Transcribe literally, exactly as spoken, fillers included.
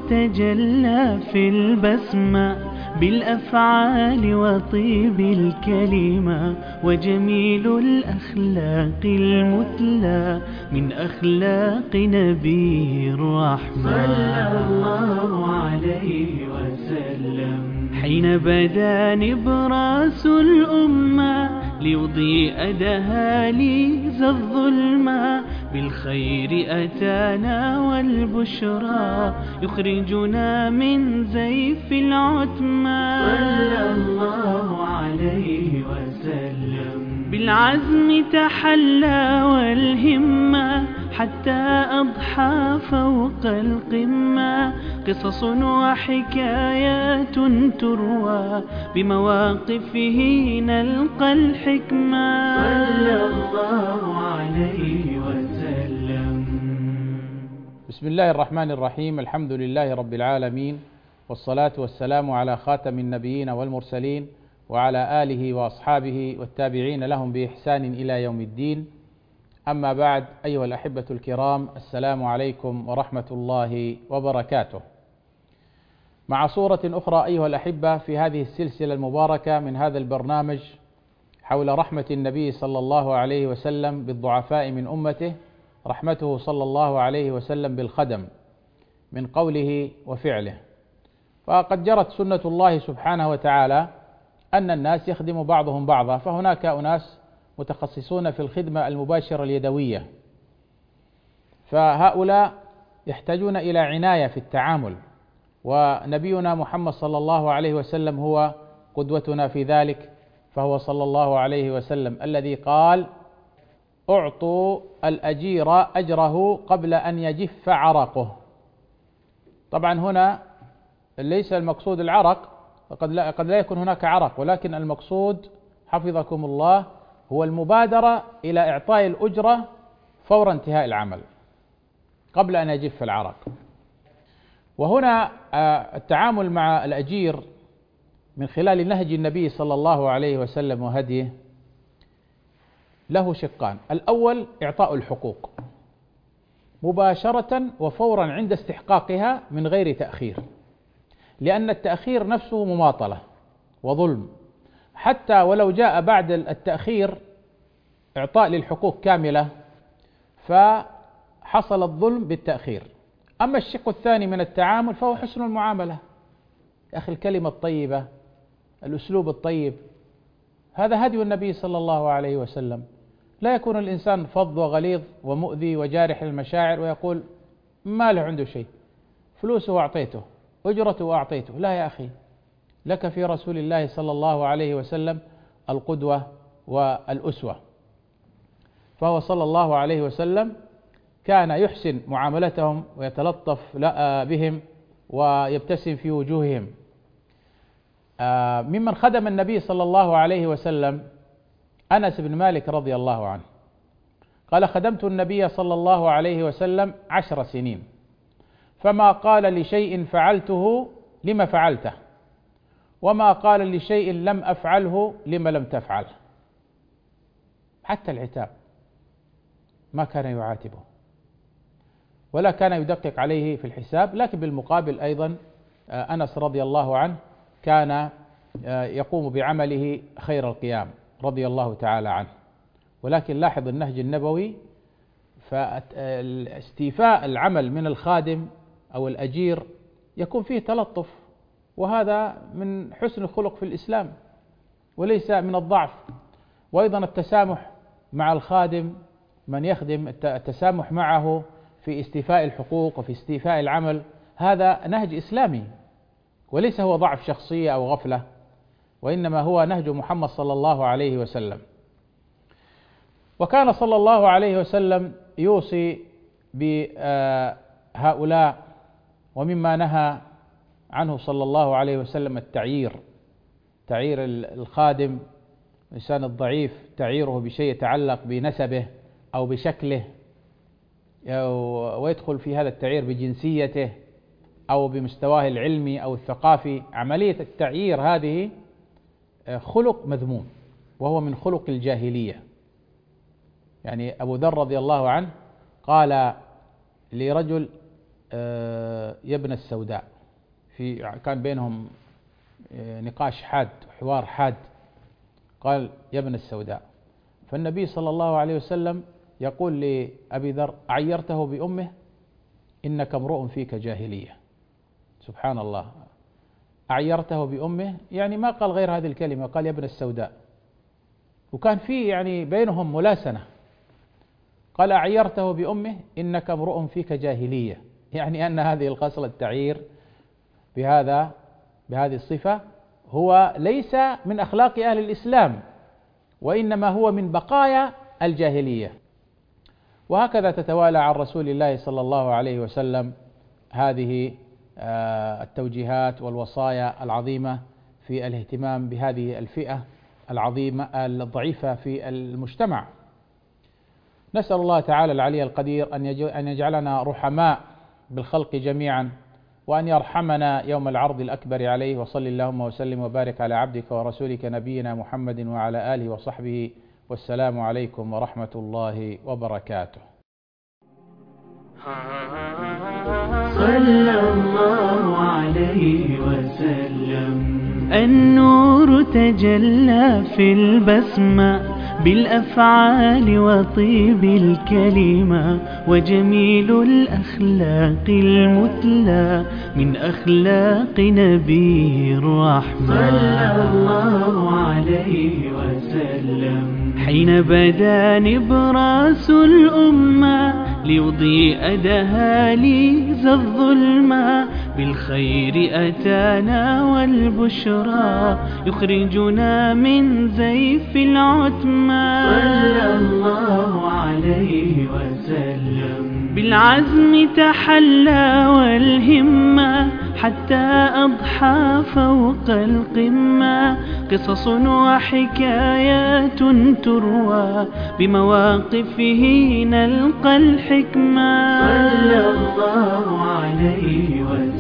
تجلى في البسمة بالأفعال وطيب الكلمة وجميل الأخلاق المثلى من أخلاق نبي الرحمة صلى الله عليه وسلم حين بدا نبراس الأمة ليضيء دهاليز الظلمة بالخير أتانا والبشرى يخرجنا من زيف العتمة صلى الله عليه وسلم بالعزم تحلى والهمة حتى أضحى فوق القمة قصص وحكايات تروى بمواقفه نلقى الحكمة صلى الله عليه وسلم. بسم الله الرحمن الرحيم. الحمد لله رب العالمين، والصلاة والسلام على خاتم النبيين والمرسلين وعلى آله وأصحابه والتابعين لهم بإحسان إلى يوم الدين. أما بعد، أيها الأحبة الكرام، السلام عليكم ورحمة الله وبركاته. مع صورة أخرى أيها الأحبة في هذه السلسلة المباركة من هذا البرنامج حول رحمة النبي صلى الله عليه وسلم بالضعفاء من أمته، رحمته صلى الله عليه وسلم بالخدم من قوله وفعله. فقد جرت سنة الله سبحانه وتعالى أن الناس يخدم بعضهم بعضا، فهناك أناس متخصصون في الخدمة المباشرة اليدوية، فهؤلاء يحتاجون إلى عناية في التعامل، ونبينا محمد صلى الله عليه وسلم هو قدوتنا في ذلك، فهو صلى الله عليه وسلم الذي قال: أعطوا الأجير أجره قبل أن يجف عرقه. طبعا هنا ليس المقصود العرق، قد لا, قد لا يكون هناك عرق، ولكن المقصود حفظكم الله هو المبادرة إلى إعطاء الأجرة فور انتهاء العمل قبل أن يجف العرق. وهنا التعامل مع الأجير من خلال نهج النبي صلى الله عليه وسلم وهديه له شقان: الأول إعطاء الحقوق مباشرة وفورا عند استحقاقها من غير تأخير، لأن التأخير نفسه مماطلة وظلم، حتى ولو جاء بعد التأخير إعطاء للحقوق كاملة فحصل الظلم بالتأخير. أما الشق الثاني من التعامل فهو حسن المعاملة، يا أخي الكلمة الطيبة، الأسلوب الطيب، هذا هدي النبي صلى الله عليه وسلم. لا يكون الإنسان فظ وغليظ ومؤذي وجارح المشاعر ويقول ما له عنده شيء، فلوسه أعطيته، أجرته أعطيته. لا يا أخي، لك في رسول الله صلى الله عليه وسلم القدوة والأسوة، فهو صلى الله عليه وسلم كان يحسن معاملتهم ويتلطف بهم ويبتسم في وجوههم. ممن خدم النبي صلى الله عليه وسلم أنس بن مالك رضي الله عنه قال: خدمت النبي صلى الله عليه وسلم عشر سنين، فما قال لشيء فعلته لما فعلته، وما قال لشيء لم أفعله لما لم تفعله. حتى العتاب ما كان يعاتبه ولا كان يدقق عليه في الحساب، لكن بالمقابل أيضا أنس رضي الله عنه كان يقوم بعمله خير القيام رضي الله تعالى عنه. ولكن لاحظ النهج النبوي، فاستيفاء العمل من الخادم أو الأجير يكون فيه تلطف، وهذا من حسن الخلق في الإسلام وليس من الضعف. وأيضا التسامح مع الخادم، من يخدم التسامح معه في استيفاء الحقوق وفي استيفاء العمل، هذا نهج إسلامي وليس هو ضعف شخصية أو غفلة، وإنما هو نهج محمد صلى الله عليه وسلم. وكان صلى الله عليه وسلم يوصي بهؤلاء، ومما نهى عنه صلى الله عليه وسلم التعيير، تعيير الخادم الإنسان الضعيف، تعييره بشيء يتعلق بنسبه أو بشكله، ويدخل في هذا التعيير بجنسيته أو بمستواه العلمي أو الثقافي. عملية التعيير هذه خلق مذموم، وهو من خلق الجاهلية. يعني أبو ذر رضي الله عنه قال لرجل يا ابن السوداء، في كان بينهم نقاش حاد وحوار حاد، قال يا ابن السوداء. فالنبي صلى الله عليه وسلم يقول لأبي ذر: أعيرته بأمه؟ إنك امرؤ فيك جاهلية. سبحان الله، أعيرته بأمه يعني ما قال غير هذه الكلمة، قال يا ابن السوداء، وكان في يعني بينهم ملاسنة. قال أعيرته بأمه إنك امرؤ فيك جاهلية، يعني أن هذه الخصلة التعيير بهذا بهذه الصفة هو ليس من أخلاق أهل الإسلام، وإنما هو من بقايا الجاهلية. وهكذا تتوالى عن رسول الله صلى الله عليه وسلم هذه التوجيهات والوصايا العظيمة في الاهتمام بهذه الفئة العظيمة الضعيفة في المجتمع. نسأل الله تعالى العلي القدير أن يجعلنا رحماء بالخلق جميعا، وأن يرحمنا يوم العرض الأكبر عليه. وصل اللهم وسلم وبارك على عبدك ورسولك نبينا محمد وعلى آله وصحبه، والسلام عليكم ورحمة الله وبركاته. صلى الله عليه وسلم. النور تجلى في البسمة بالأفعال وطيب الكلمة، وجميل الأخلاق المثلى من أخلاق نبي الرحمة صلى الله عليه وسلم. حين بدا نبراس الأمة ليضيء دهاليز الظلمة، بالخير أتانا والبشرى يخرجنا من زيف العتمة صلى الله عليه وسلم. بالعزم تحلى والهمة حتى أضحى فوق القمة، قصص وحكايات تروى بمواقفه نلقى الحكمة صلى الله عليه وسلم.